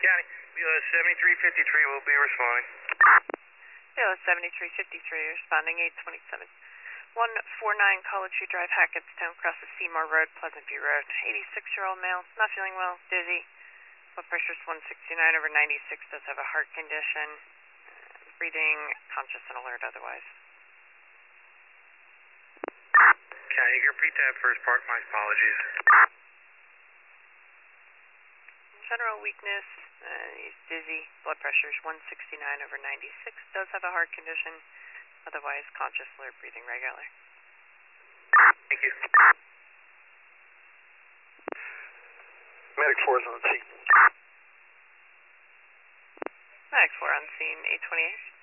County, 7353 will be responding. BLS 7353 responding 827. 149 College View Drive, Hackettstown, crosses Seymour Road, Pleasant View Road. 86-year-old male, not feeling well, dizzy. Blood pressure is 169/96, does have a heart condition. Breathing, conscious and alert otherwise. County, you can repeat that first part, my apologies. General weakness, he's dizzy. Blood pressure is 169/96, does have a heart condition. Otherwise, conscious, alert, breathing regular. Thank you. Medic 4 is on scene. Medic 4 on scene, 828.